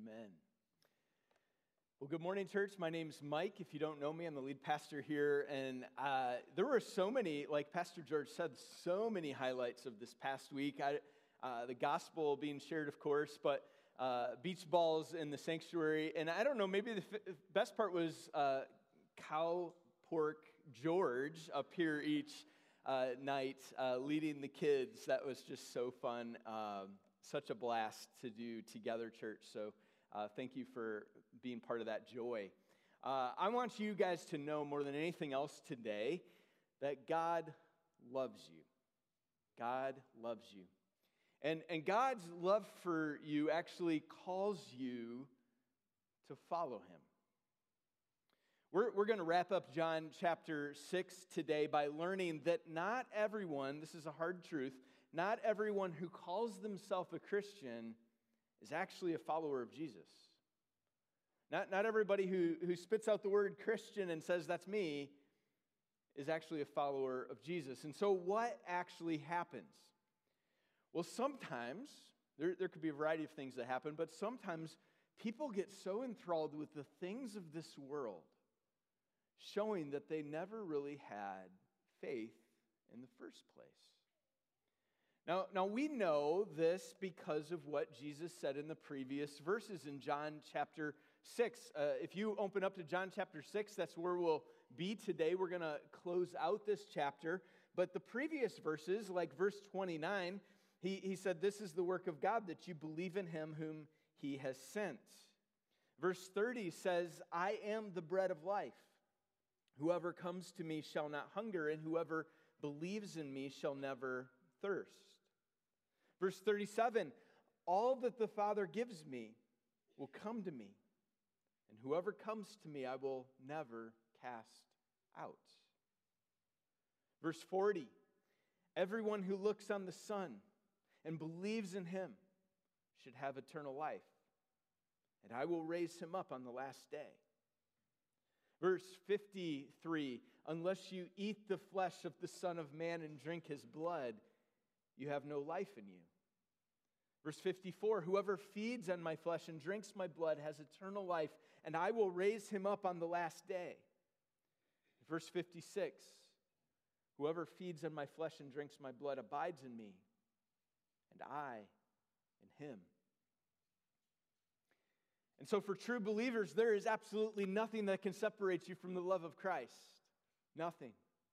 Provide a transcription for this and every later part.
Amen. Well, good morning, church. My name's Mike. If you don't know me, I'm the lead pastor here. And there were so many, like Pastor George said, so many highlights of this past week. The gospel being shared, of course, but beach balls in the sanctuary. And I don't know, maybe the best part was Cow Pork George up here each night leading the kids. That was just so fun. Such a blast to do together, church. So thank you for being part of that joy. I want you guys to know more than anything else today that God loves you. God loves you. And God's love for you actually calls you to follow him. We're going to wrap up John chapter 6 today by learning that not everyone, this is a hard truth, not everyone who calls themselves a Christian is actually a follower of Jesus. Not everybody who spits out the word Christian and says, that's me, is actually a follower of Jesus. And so what actually happens? Well, sometimes, there could be a variety of things that happen, but sometimes people get so enthralled with the things of this world, showing that they never really had faith in the first place. Now we know this because of what Jesus said in the previous verses in John chapter 6. If you open up to John chapter 6, that's where we'll be today. We're going to close out this chapter. But the previous verses, like verse 29, he said, this is the work of God, that you believe in him whom he has sent. Verse 30 says, I am the bread of life. Whoever comes to me shall not hunger, and whoever believes in me shall never thirst. Verse 37, all that the Father gives me will come to me, and whoever comes to me I will never cast out. Verse 40, everyone who looks on the Son and believes in him should have eternal life, and I will raise him up on the last day. Verse 53, unless you eat the flesh of the Son of Man and drink his blood, you have no life in you. Verse 54, whoever feeds on my flesh and drinks my blood has eternal life, and I will raise him up on the last day. Verse 56, whoever feeds on my flesh and drinks my blood abides in me, and I in him. And so for true believers, there is absolutely nothing that can separate you from the love of Christ. Nothing.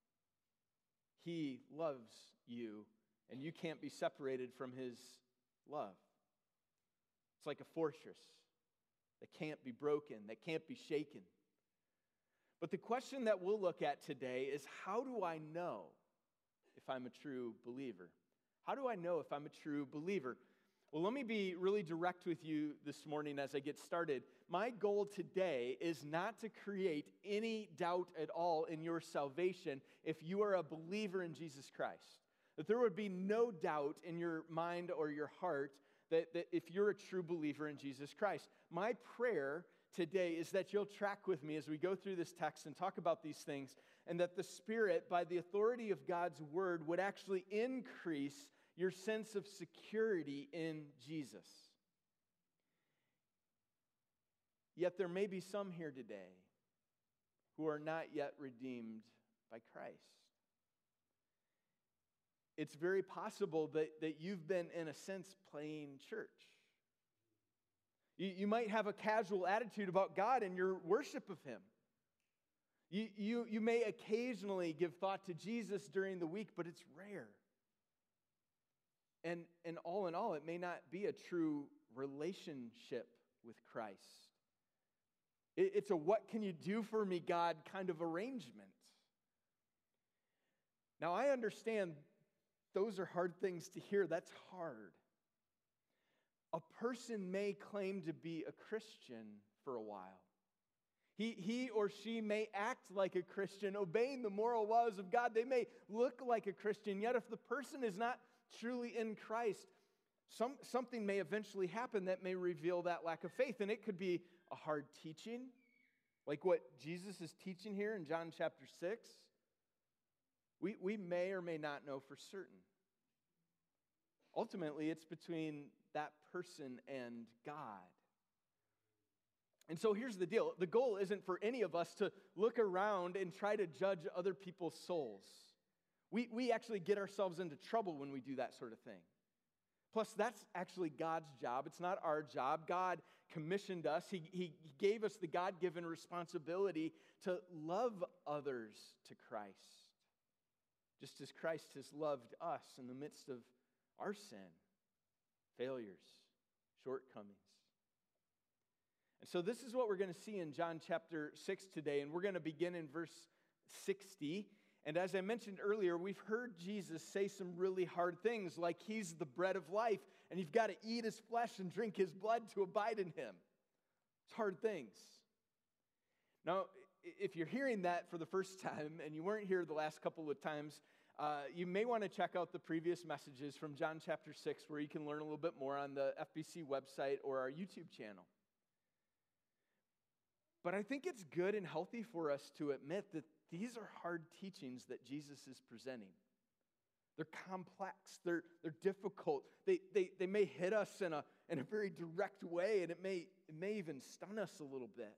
He loves you, and you can't be separated from his love. It's like a fortress that can't be broken, that can't be shaken. But the question that we'll look at today is, how do I know if I'm a true believer? How do I know if I'm a true believer? Well, let me be really direct with you this morning as I get started. My goal today is not to create any doubt at all in your salvation if you are a believer in Jesus Christ. That there would be no doubt in your mind or your heart that if you're a true believer in Jesus Christ. My prayer today is that you'll track with me as we go through this text and talk about these things, and that the Spirit, by the authority of God's Word, would actually increase your sense of security in Jesus. Yet there may be some here today who are not yet redeemed by Christ. It's very possible that you've been, in a sense, playing church. You might have a casual attitude about God and your worship of him. You may occasionally give thought to Jesus during the week, but it's rare. And all in all, it may not be a true relationship with Christ. It's a what can you do for me, God, kind of arrangement. Now, I understand those are hard things to hear. That's hard. A person may claim to be a Christian for a while. He or she may act like a Christian, obeying the moral laws of God. They may look like a Christian, yet if the person is not truly in Christ, something may eventually happen that may reveal that lack of faith. And it could be a hard teaching, like what Jesus is teaching here in John chapter 6. We may or may not know for certain. Ultimately, it's between that person and God. And so here's the deal. The goal isn't for any of us to look around and try to judge other people's souls. We actually get ourselves into trouble when we do that sort of thing. Plus, that's actually God's job. It's not our job. God commissioned us. He gave us the God-given responsibility to love others to Christ, just as Christ has loved us in the midst of our sin, failures, shortcomings. And so this is what we're going to see in John chapter 6 today, and we're going to begin in verse 60. And as I mentioned earlier, we've heard Jesus say some really hard things, like he's the bread of life, and you've got to eat his flesh and drink his blood to abide in him. It's hard things. Now, if you're hearing that for the first time, and you weren't here the last couple of times, you may want to check out the previous messages from John chapter 6, where you can learn a little bit more on the FBC website or our YouTube channel. But I think it's good and healthy for us to admit that these are hard teachings that Jesus is presenting. They're complex. They're difficult. They may hit us in a very direct way, and it may even stun us a little bit.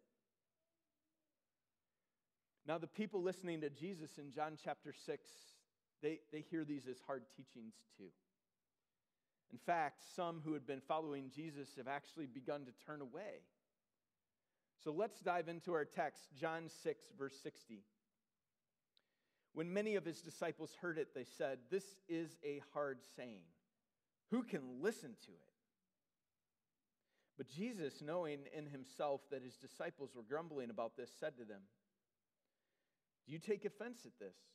Now, the people listening to Jesus in John chapter 6, they hear these as hard teachings too. In fact, some who had been following Jesus have actually begun to turn away. So let's dive into our text, John 6, verse 60. When many of his disciples heard it, they said, "This is a hard saying. Who can listen to it?" But Jesus, knowing in himself that his disciples were grumbling about this, said to them, "Do you take offense at this?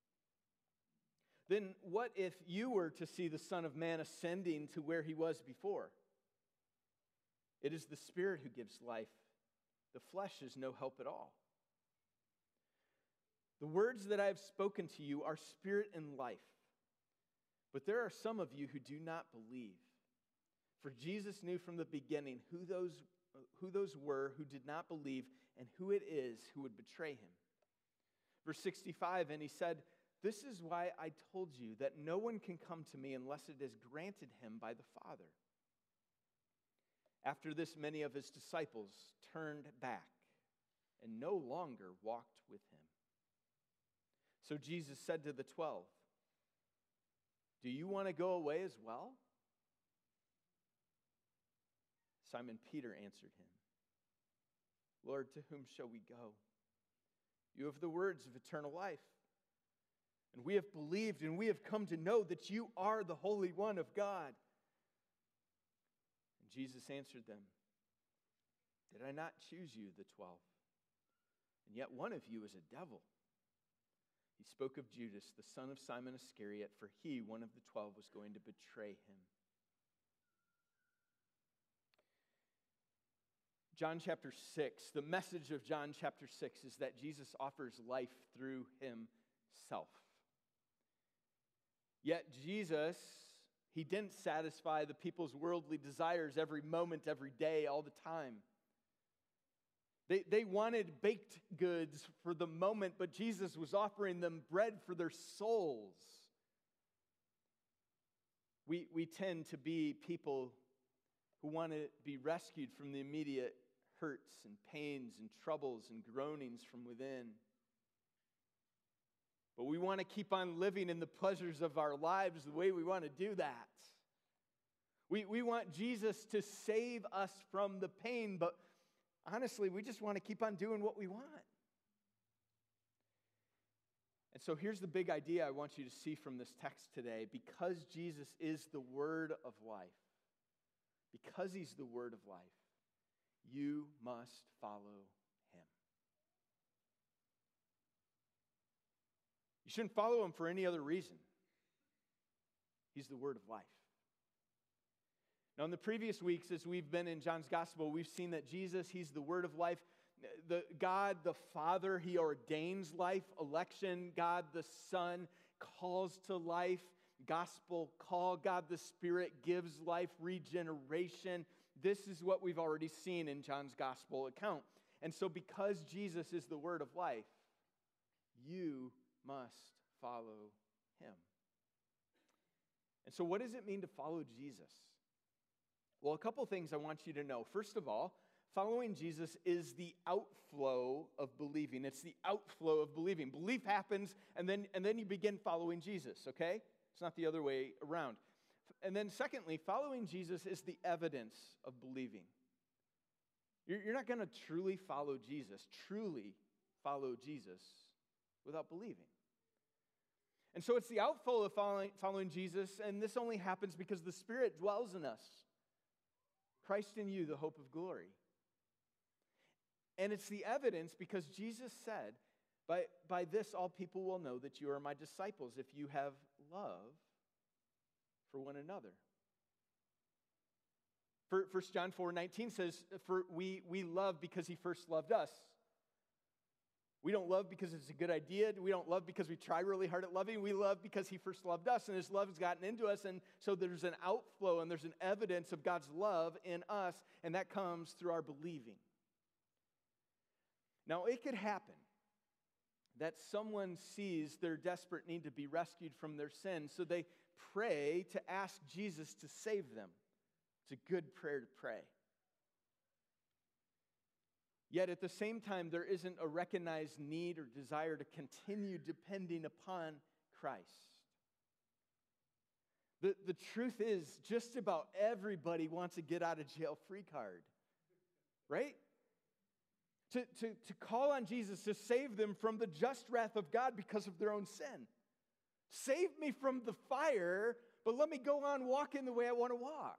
Then what if you were to see the Son of Man ascending to where he was before? It is the Spirit who gives life. The flesh is no help at all. The words that I have spoken to you are spirit and life. But there are some of you who do not believe." For Jesus knew from the beginning who those were who did not believe and who it is who would betray him. Verse 65, and he said, "This is why I told you that no one can come to me unless it is granted him by the Father." After this, many of his disciples turned back and no longer walked with him. So Jesus said to the 12, "Do you want to go away as well?" Simon Peter answered him, "Lord, to whom shall we go? You have the words of eternal life. And we have believed and we have come to know that you are the Holy One of God." And Jesus answered them, "Did I not choose you, the 12? And yet one of you is a devil." He spoke of Judas, the son of Simon Iscariot, for he, one of the 12, was going to betray him. John chapter 6, the message of John chapter 6 is that Jesus offers life through himself. Yet Jesus, he didn't satisfy the people's worldly desires every moment, every day, all the time. They wanted baked goods for the moment, but Jesus was offering them bread for their souls. We tend to be people who want to be rescued from the immediate hurts and pains and troubles and groanings from within. But we want to keep on living in the pleasures of our lives the way we want to do that. We want Jesus to save us from the pain, but honestly, we just want to keep on doing what we want. And so here's the big idea I want you to see from this text today. Because Jesus is the Word of life, because he's the Word of life, you must follow him. You shouldn't follow him for any other reason. He's the Word of life. Now, in the previous weeks, as we've been in John's Gospel, we've seen that Jesus, he's the Word of life. God, the Father, he ordains life. Election, God, the Son, calls to life. Gospel call, God, the Spirit, gives life, regeneration. This is what we've already seen in John's Gospel account. And so because Jesus is the Word of life, you must follow him. And so what does it mean to follow Jesus? Well, a couple things I want you to know. First of all, Following Jesus is the outflow of believing. It's the outflow of believing. Belief happens, and then you begin following Jesus, okay? It's not the other way around. And then secondly, following Jesus is the evidence of believing. You're not going to truly follow Jesus, without believing. And so it's the outflow of following Jesus, and this only happens because the Spirit dwells in us. Christ in you, the hope of glory. And it's the evidence because Jesus said, by this all people will know that you are my disciples if you have love for one another. 1 John 4:19 says, "For we love because he first loved us." We don't love because it's a good idea. We don't love because we try really hard at loving. We love because he first loved us, and his love has gotten into us, and so there's an outflow and there's an evidence of God's love in us, and that comes through our believing. Now, it could happen that someone sees their desperate need to be rescued from their sin, so they pray to ask Jesus to save them. It's a good prayer to pray. Yet at the same time, there isn't a recognized need or desire to continue depending upon Christ. The truth is, just about everybody wants a get out of jail free card, right? To call on Jesus to save them from the just wrath of God because of their own sin. Save me from the fire, but let me go on walking the way I want to walk.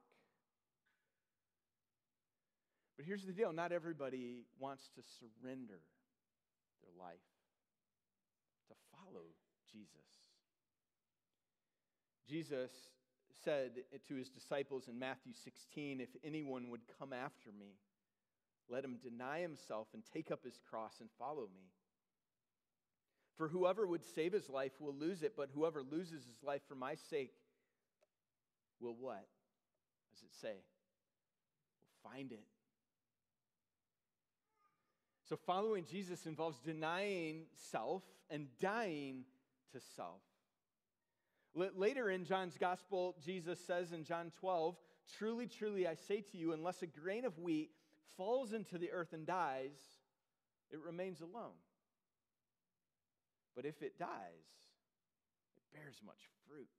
But here's the deal, not everybody wants to surrender their life to follow Jesus. Jesus said to his disciples in Matthew 16, "If anyone would come after me, let him deny himself and take up his cross and follow me. For whoever would save his life will lose it, but whoever loses his life for my sake will" what? Does it say? Will find it. So following Jesus involves denying self and dying to self. Later in John's gospel, Jesus says in John 12, "Truly, truly, I say to you, unless a grain of wheat falls into the earth and dies, it remains alone. But if it dies, it bears much fruit."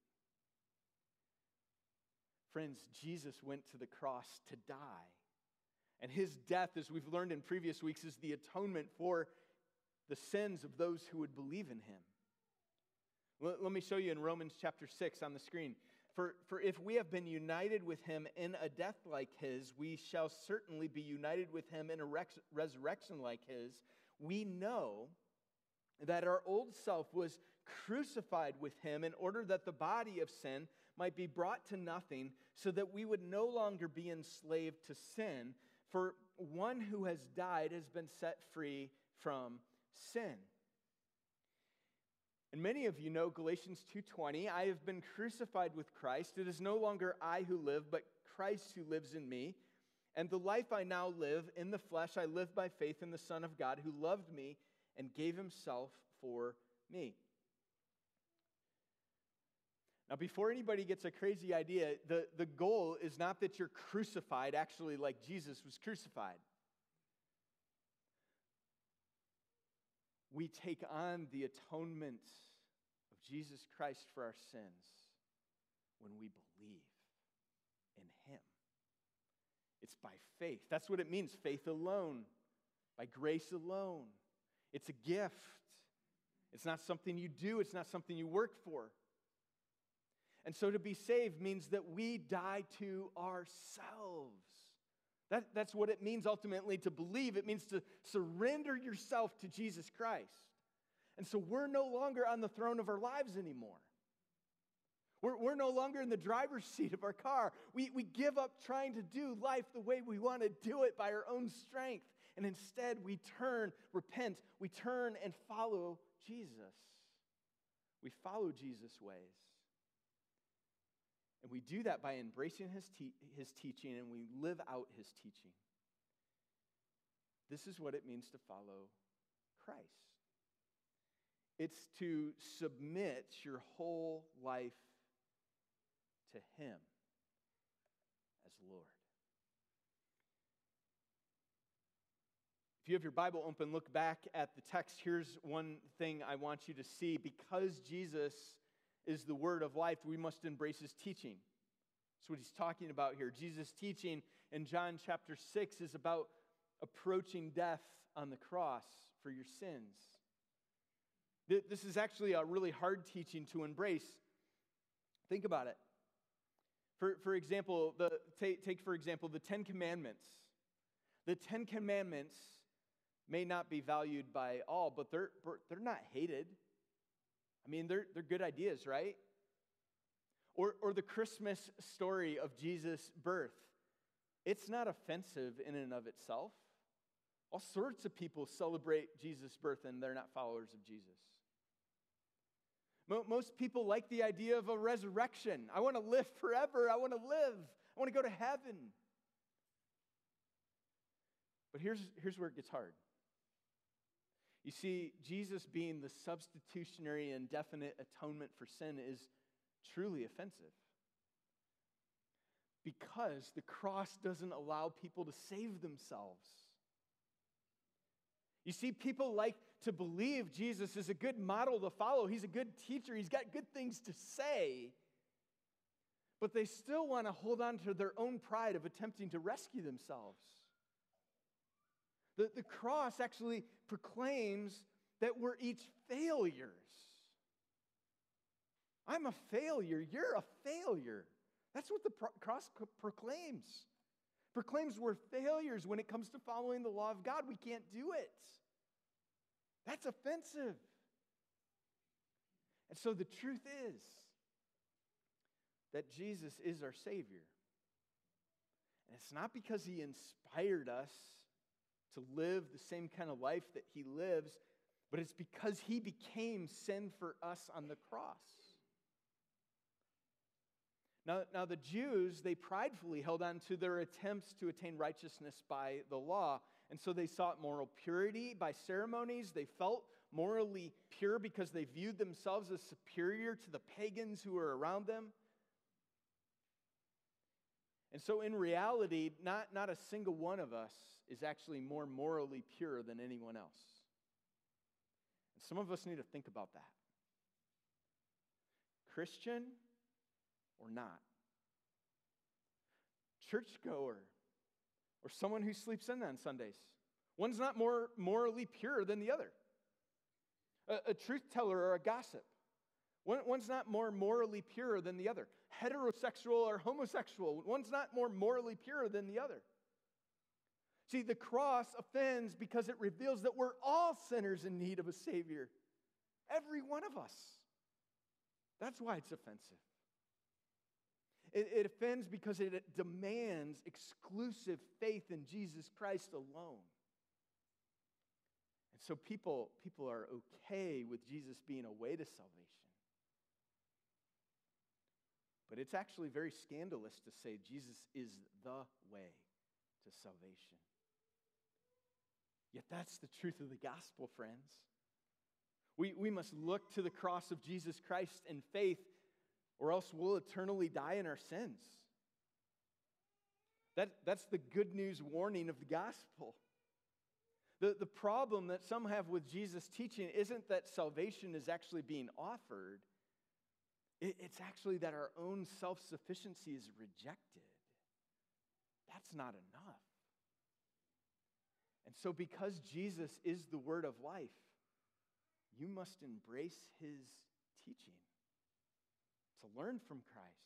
Friends, Jesus went to the cross to die. And his death, as we've learned in previous weeks, is the atonement for the sins of those who would believe in him. Let me show you in Romans chapter 6 on the screen. For if we have been united with him in a death like his, we shall certainly be united with him in a resurrection like his. We know that our old self was crucified with him in order that the body of sin might be brought to nothing, so that we would no longer be enslaved to sin. For one who has died has been set free from sin. And many of you know Galatians 2:20, "I have been crucified with Christ. It is no longer I who live, but Christ who lives in me. And the life I now live in the flesh, I live by faith in the Son of God who loved me and gave himself for me." Now, before anybody gets a crazy idea, the goal is not that you're crucified actually like Jesus was crucified. We take on the atonement of Jesus Christ for our sins when we believe in him. It's by faith. That's what it means, faith alone, by grace alone. It's a gift. It's not something you do. It's not something you work for. And so to be saved means that we die to ourselves. That's what it means ultimately to believe. It means to surrender yourself to Jesus Christ. And so we're no longer on the throne of our lives anymore. We're no longer in the driver's seat of our car. We give up trying to do life the way we want to do it by our own strength. And instead we repent, we turn and follow Jesus. We follow Jesus' ways. And we do that by embracing his teaching, and we live out his teaching. This is what it means to follow Christ. It's to submit your whole life to him as Lord. If you have your Bible open, look back at the text. Here's one thing I want you to see. Because Jesus is the word of life, we must embrace his teaching. That's what he's talking about here. Jesus' teaching in John chapter 6 is about approaching death on the cross for your sins. This is actually a really hard teaching to embrace. Think about it. For example, take for example the Ten Commandments. The Ten Commandments may not be valued by all, but they're not hated. I mean, they're good ideas, right? Or the Christmas story of Jesus' birth. It's not offensive in and of itself. All sorts of people celebrate Jesus' birth, and they're not followers of Jesus. Most people like the idea of a resurrection. I want to live forever. I want to live. I want to go to heaven. But here's where it gets hard. You see, Jesus being the substitutionary and definite atonement for sin is truly offensive. Because the cross doesn't allow people to save themselves. You see, people like to believe Jesus is a good model to follow. He's a good teacher. He's got good things to say. But they still want to hold on to their own pride of attempting to rescue themselves. The cross actually proclaims that we're each failures. I'm a failure. You're a failure. That's what the cross proclaims. Proclaims we're failures when it comes to following the law of God. We can't do it. That's offensive. And so the truth is that Jesus is our Savior. And it's not because he inspired us to live the same kind of life that he lives, but it's because he became sin for us on the cross. Now the Jews, they pridefully held on to their attempts to attain righteousness by the law. And so they sought moral purity by ceremonies. They felt morally pure because they viewed themselves as superior to the pagans who were around them. And so in reality, not a single one of us is actually more morally pure than anyone else. And some of us need to think about that. Christian or not. Churchgoer or someone who sleeps in on Sundays. One's not more morally pure than the other. A truth teller or a gossip. One's not more morally pure than the other. Heterosexual or homosexual. One's not more morally pure than the other. See, the cross offends because it reveals that we're all sinners in need of a Savior. Every one of us. That's why it's offensive. It offends because it demands exclusive faith in Jesus Christ alone. And so people are okay with Jesus being a way to salvation. But it's actually very scandalous to say Jesus is the way to salvation. Yet that's the truth of the gospel, friends. We must look to the cross of Jesus Christ in faith, or else we'll eternally die in our sins. That's the good news warning of the gospel. The problem that some have with Jesus' teaching isn't that salvation is actually being offered. It's actually that our own self-sufficiency is rejected. That's not enough. And so because Jesus is the word of life, you must embrace his teaching to learn from Christ.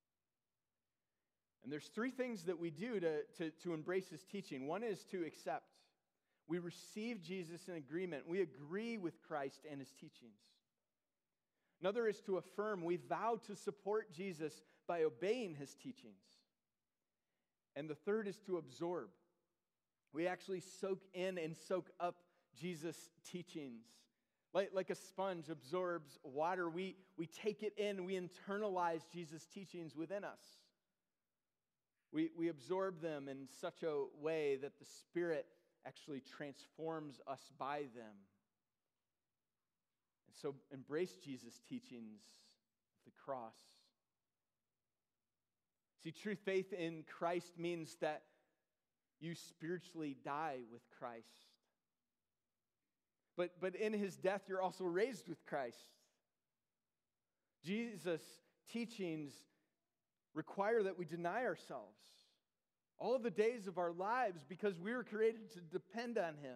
And there's three things that we do to embrace his teaching. One is to accept. We receive Jesus in agreement. We agree with Christ and his teachings. Another is to affirm. We vow to support Jesus by obeying his teachings. And the third is to absorb. We actually soak in and soak up Jesus' teachings. Like a sponge absorbs water, we take it in, we internalize Jesus' teachings within us. We absorb them in such a way that the Spirit actually transforms us by them. And so embrace Jesus' teachings of the cross. See, true faith in Christ means that you spiritually die with Christ. But in his death, you're also raised with Christ. Jesus' teachings require that we deny ourselves all of the days of our lives because we were created to depend on him,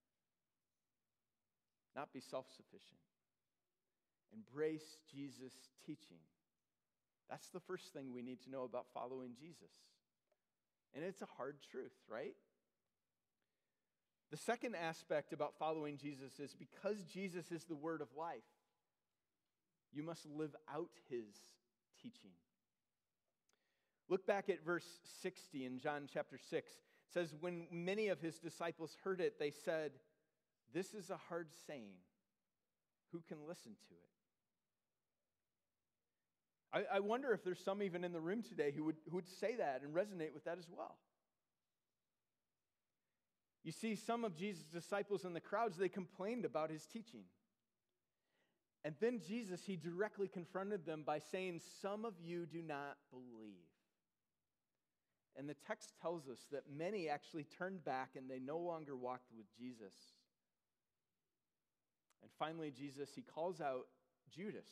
not be self-sufficient. Embrace Jesus' teaching. That's the first thing we need to know about following Jesus. And it's a hard truth, right? The second aspect about following Jesus is because Jesus is the word of life, you must live out his teaching. Look back at verse 60 in John chapter 6. It says, when many of his disciples heard it, they said, "This is a hard saying. Who can listen to it?" I wonder if there's some even in the room today who would say that and resonate with that as well. You see, some of Jesus' disciples in the crowds, they complained about his teaching. And then Jesus, he directly confronted them by saying, "Some of you do not believe." And the text tells us that many actually turned back and they no longer walked with Jesus. And finally, Jesus, he calls out Judas.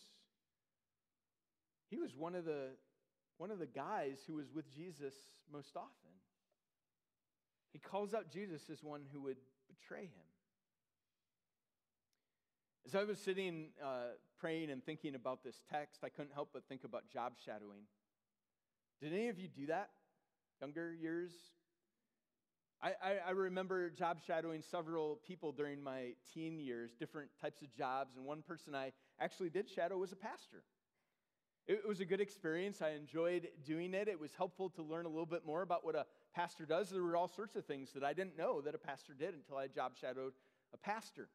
He was one of the guys who was with Jesus most often. He calls out Judas as one who would betray him. As I was sitting praying and thinking about this text, I couldn't help but think about job shadowing. Did any of you do that? Younger years? I remember job shadowing several people during my teen years, different types of jobs, and one person I actually did shadow was a pastor. It was a good experience. I enjoyed doing it. It was helpful to learn a little bit more about what a pastor does. There were all sorts of things that I didn't know that a pastor did until I job shadowed a pastor.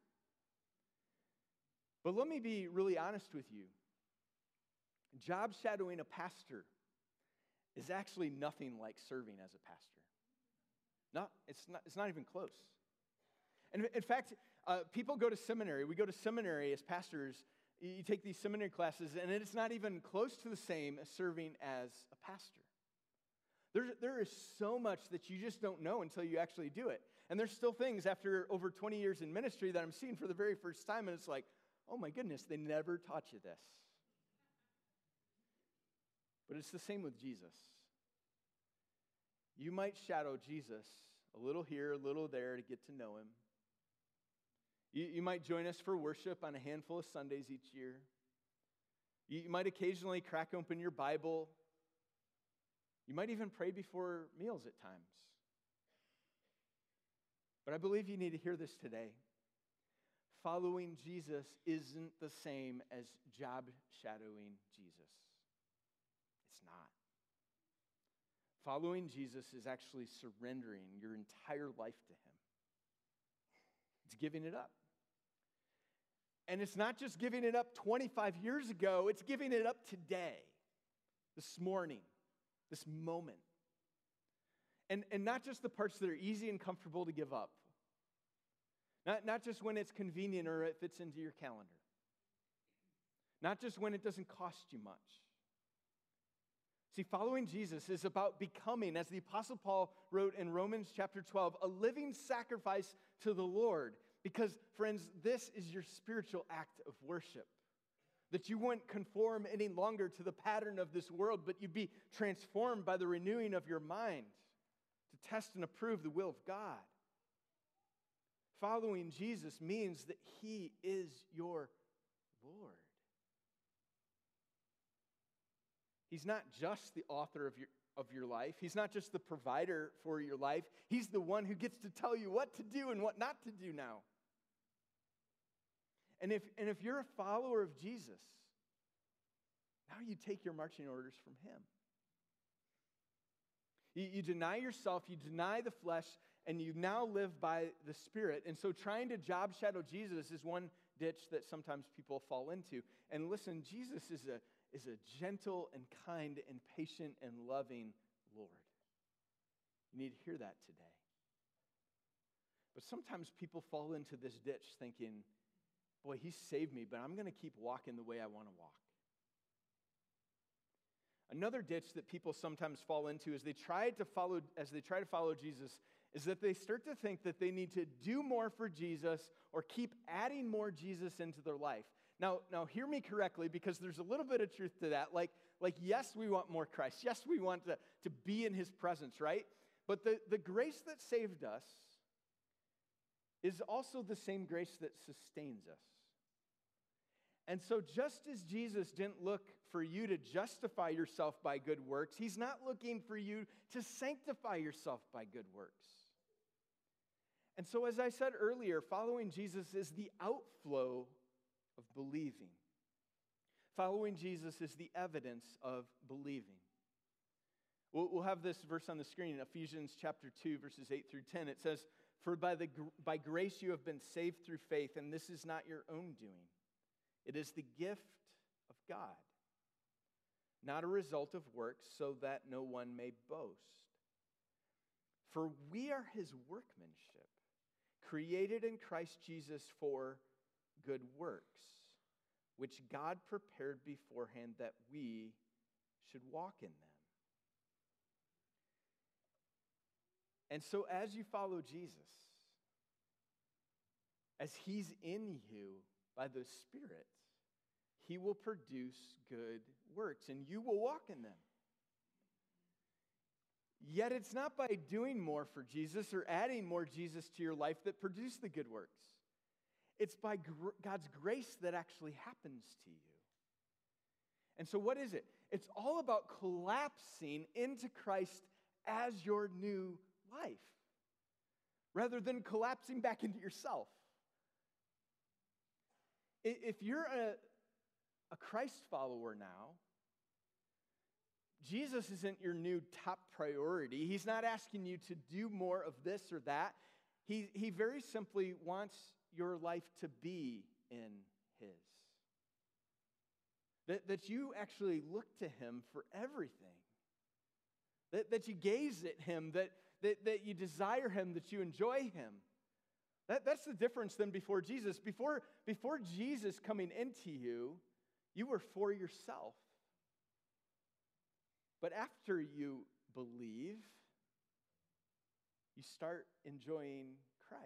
But let me be really honest with you. Job shadowing a pastor is actually nothing like serving as a pastor. No, it's not even close. And in fact, people go to seminary. We go to seminary as pastors. You take these seminary classes, and it's not even close to the same as serving as a pastor. There is so much that you just don't know until you actually do it. And there's still things after over 20 years in ministry that I'm seeing for the very first time, and it's like, oh my goodness, they never taught you this. But it's the same with Jesus. You might shadow Jesus a little here, a little there to get to know him. You might join us for worship on a handful of Sundays each year. You might occasionally crack open your Bible. You might even pray before meals at times. But I believe you need to hear this today. Following Jesus isn't the same as job shadowing Jesus. It's not. Following Jesus is actually surrendering your entire life to him. It's giving it up. And it's not just giving it up 25 years ago, it's giving it up today, this morning, this moment. And not just the parts that are easy and comfortable to give up. Not just when it's convenient or it fits into your calendar. Not just when it doesn't cost you much. See, following Jesus is about becoming, as the Apostle Paul wrote in Romans chapter 12, a living sacrifice to the Lord. Because, friends, this is your spiritual act of worship. That you wouldn't conform any longer to the pattern of this world, but you'd be transformed by the renewing of your mind to test and approve the will of God. Following Jesus means that he is your Lord. He's not just the author of your life. He's not just the provider for your life. He's the one who gets to tell you what to do and what not to do now. And if you're a follower of Jesus, now you take your marching orders from him. You deny yourself, you deny the flesh, and you now live by the Spirit. And so trying to job shadow Jesus is one ditch that sometimes people fall into. And listen, Jesus is a gentle and kind and patient and loving Lord. You need to hear that today. But sometimes people fall into this ditch thinking, boy, he saved me, but I'm going to keep walking the way I want to walk. Another ditch that people sometimes fall into as they try to follow Jesus is that they start to think that they need to do more for Jesus or keep adding more Jesus into their life. Now hear me correctly, because there's a little bit of truth to that. Like yes, we want more Christ. Yes, we want to be in his presence, right? But the grace that saved us is also the same grace that sustains us. And so just as Jesus didn't look for you to justify yourself by good works, he's not looking for you to sanctify yourself by good works. And so as I said earlier, following Jesus is the outflow of believing. Following Jesus is the evidence of believing. We'll have this verse on the screen, Ephesians chapter 2, verses 8 through 10. It says, "For by grace you have been saved through faith, and this is not your own doing. It is the gift of God, not a result of works, so that no one may boast. For we are his workmanship, created in Christ Jesus for good works, which God prepared beforehand that we should walk in them." And so as you follow Jesus, as he's in you by the Spirit, he will produce good works, and you will walk in them. Yet it's not by doing more for Jesus or adding more Jesus to your life that produce the good works. It's by God's grace that actually happens to you. And so what is it? It's all about collapsing into Christ as your new life, rather than collapsing back into yourself. If you're a Christ follower now, Jesus isn't your new top priority. He's not asking you to do more of this or that. He very simply wants your life to be in his. That you actually look to him for everything. That you gaze at him, that you desire him, that you enjoy him. That's the difference than before Jesus. Before Jesus coming into you, you were for yourself. But after you believe, you start enjoying Christ.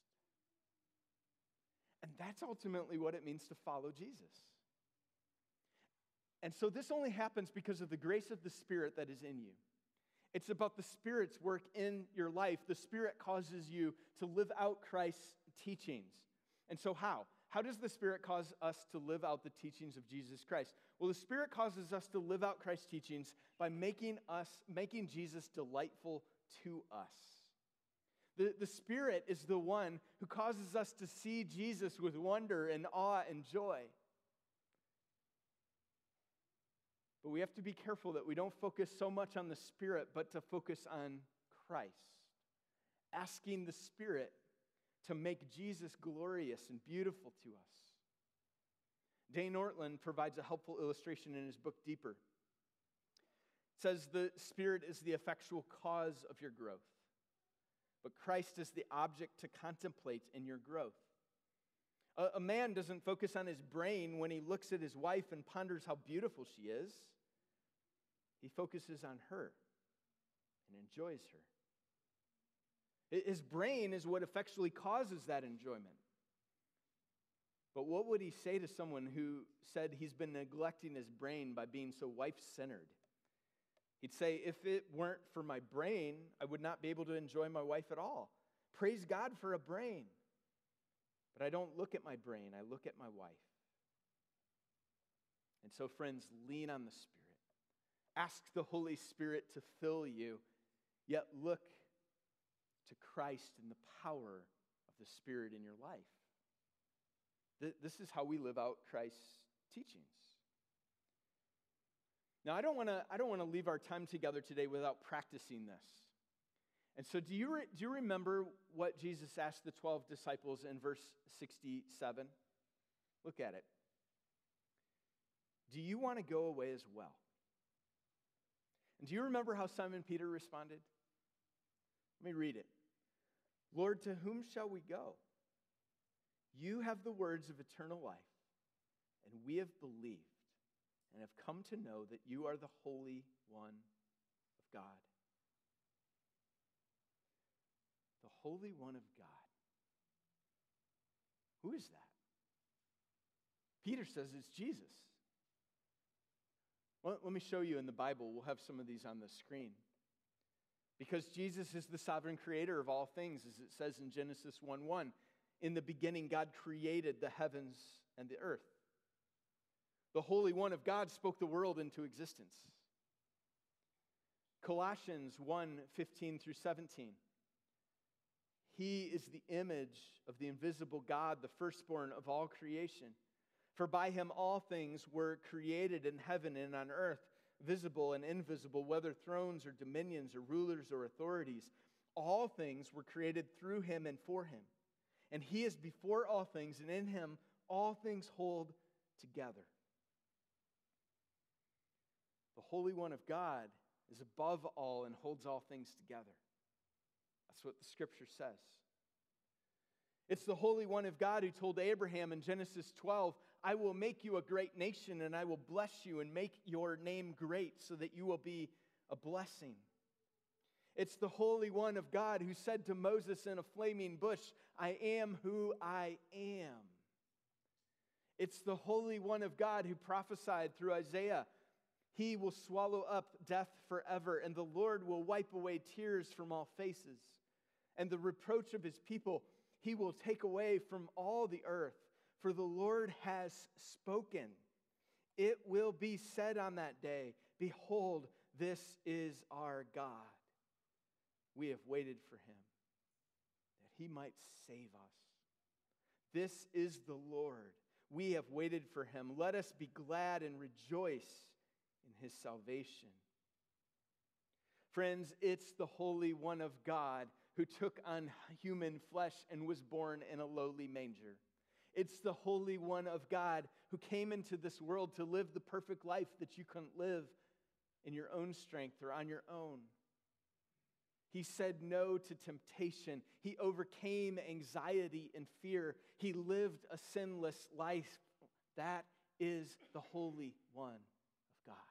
And that's ultimately what it means to follow Jesus. And so this only happens because of the grace of the Spirit that is in you. It's about the Spirit's work in your life. The Spirit causes you to live out Christ's teachings. And so how? How does the Spirit cause us to live out the teachings of Jesus Christ? Well, the Spirit causes us to live out Christ's teachings by making Jesus delightful to us. The Spirit is the one who causes us to see Jesus with wonder and awe and joy. But we have to be careful that we don't focus so much on the Spirit, but to focus on Christ. Asking the Spirit to make Jesus glorious and beautiful to us. Dane Ortland provides a helpful illustration in his book, Deeper. It says, the Spirit is the effectual cause of your growth, but Christ is the object to contemplate in your growth. A man doesn't focus on his brain when he looks at his wife and ponders how beautiful she is. He focuses on her and enjoys her. His brain is what effectually causes that enjoyment. But what would he say to someone who said he's been neglecting his brain by being so wife-centered? He'd say, if it weren't for my brain, I would not be able to enjoy my wife at all. Praise God for a brain. But I don't look at my brain, I look at my wife. And so, friends, lean on the Spirit. Ask the Holy Spirit to fill you, yet look to Christ and the power of the Spirit in your life. This is how we live out Christ's teachings. Now, I don't want to leave our time together today without practicing this. And so do you remember what Jesus asked the 12 disciples in verse 67? Look at it. Do you want to go away as well? And do you remember how Simon Peter responded? Let me read it. Lord, to whom shall we go? You have the words of eternal life, and we have believed and have come to know that you are the Holy One of God. Holy One of God. Who is that? Peter says it's Jesus. Well, let me show you in the Bible. We'll have some of these on the screen. Because Jesus is the sovereign creator of all things, as it says in Genesis 1:1. In the beginning, God created the heavens and the earth. The Holy One of God spoke the world into existence. Colossians 1:15 through 17. He is the image of the invisible God, the firstborn of all creation. For by him all things were created in heaven and on earth, visible and invisible, whether thrones or dominions or rulers or authorities. All things were created through him and for him. And he is before all things, and in him all things hold together. The Holy One of God is above all and holds all things together. That's what the Scripture says. It's the Holy One of God who told Abraham in Genesis 12, I will make you a great nation, and I will bless you and make your name great so that you will be a blessing. It's the Holy One of God who said to Moses in a flaming bush, I am who I am. It's the Holy One of God who prophesied through Isaiah, he will swallow up death forever, and the Lord will wipe away tears from all faces. And the reproach of his people he will take away from all the earth, for the Lord has spoken. It will be said on that day, behold, this is our God. We have waited for him, that he might save us. This is the Lord. We have waited for him. Let us be glad and rejoice in his salvation. Friends, it's the Holy One of God who took on human flesh and was born in a lowly manger. It's the Holy One of God who came into this world to live the perfect life that you couldn't live in your own strength or on your own. He said no to temptation. He overcame anxiety and fear. He lived a sinless life. That is the Holy One of God.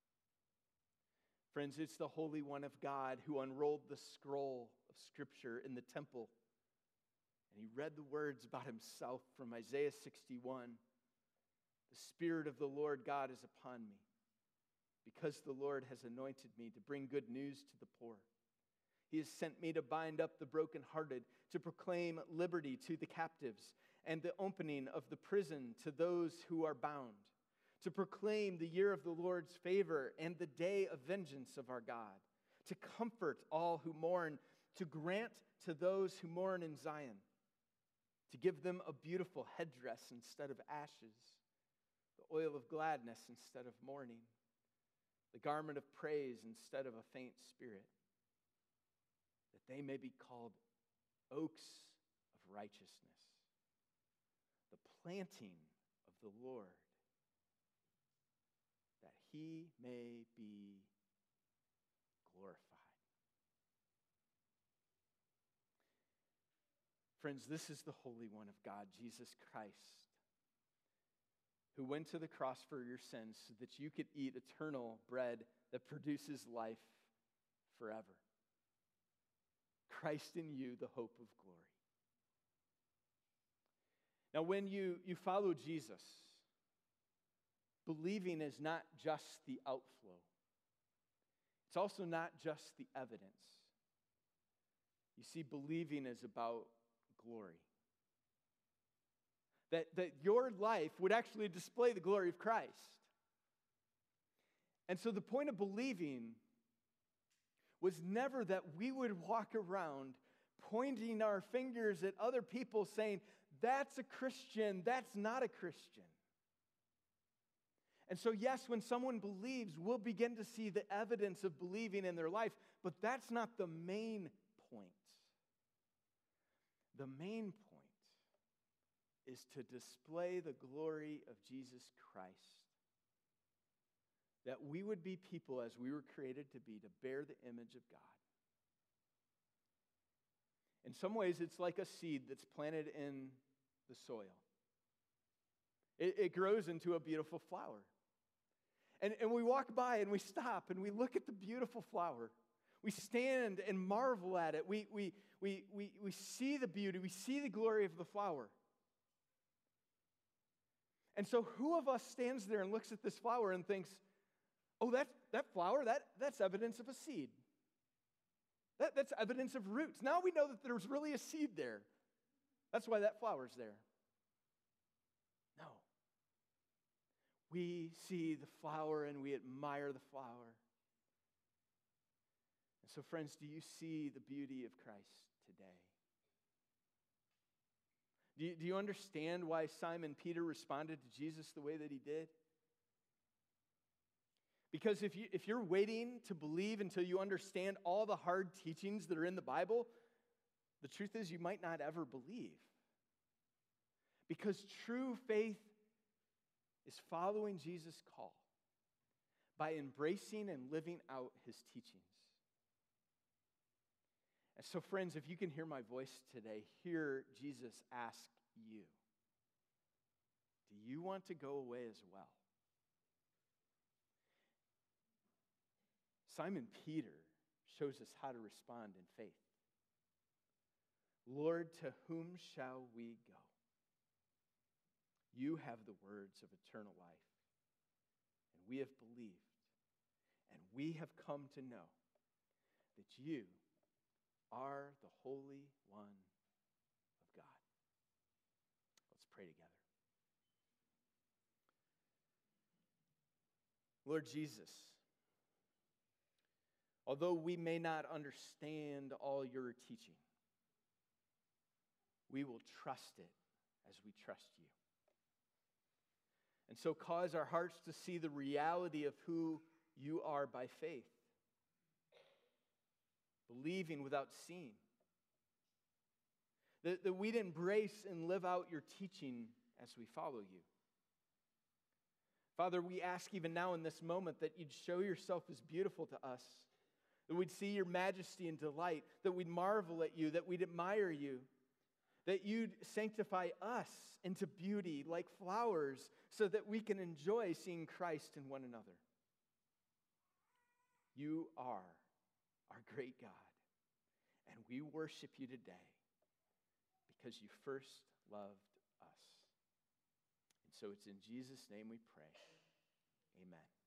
Friends, it's the Holy One of God who unrolled the scroll of Scripture in the temple. And he read the words about himself from Isaiah 61. The Spirit of the Lord God is upon me, because the Lord has anointed me to bring good news to the poor. He has sent me to bind up the brokenhearted, to proclaim liberty to the captives, and the opening of the prison to those who are bound, to proclaim the year of the Lord's favor and the day of vengeance of our God, to comfort all who mourn, to grant to those who mourn in Zion, to give them a beautiful headdress instead of ashes, the oil of gladness instead of mourning, the garment of praise instead of a faint spirit, that they may be called oaks of righteousness, the planting of the Lord, that he may be glorified. Friends, this is the Holy One of God, Jesus Christ, who went to the cross for your sins so that you could eat eternal bread that produces life forever. Christ in you, the hope of glory. Now, when you follow Jesus, believing is not just the outflow. It's also not just the evidence. You see, believing is about glory. That your life would actually display the glory of Christ. And so the point of believing was never that we would walk around pointing our fingers at other people saying, that's a Christian, that's not a Christian. And so yes, when someone believes, we'll begin to see the evidence of believing in their life, but that's not the main point. The main point is to display the glory of Jesus Christ. That we would be people as we were created to be, to bear the image of God. In some ways, it's like a seed that's planted in the soil. It grows into a beautiful flower. And we walk by and we stop and we look at the beautiful flower. We stand and marvel at it. We see the beauty. We see the glory of the flower. And so who of us stands there and looks at this flower and thinks, oh, that flower, that's evidence of a seed. That's evidence of roots. Now we know that there's really a seed there. That's why that flower's there. No. We see the flower and we admire the flower. And so, friends, do you see the beauty of Christ today? Do you understand why Simon Peter responded to Jesus the way that he did? Because if you're waiting to believe until you understand all the hard teachings that are in the Bible, the truth is you might not ever believe. Because true faith is following Jesus' call by embracing and living out his teachings. And so, friends, if you can hear my voice today, hear Jesus ask you, do you want to go away as well? Simon Peter shows us how to respond in faith. Lord, to whom shall we go? You have the words of eternal life, and we have believed, and we have come to know that you are the Holy One of God. Let's pray together. Lord Jesus, although we may not understand all your teaching, we will trust it as we trust you. And so cause our hearts to see the reality of who you are by faith, believing without seeing. That we'd embrace and live out your teaching as we follow you. Father, we ask even now in this moment that you'd show yourself as beautiful to us, that we'd see your majesty and delight, that we'd marvel at you, that we'd admire you, that you'd sanctify us into beauty like flowers so that we can enjoy seeing Christ in one another. You are our great God, and we worship you today because you first loved us. And so it's in Jesus' name we pray. Amen.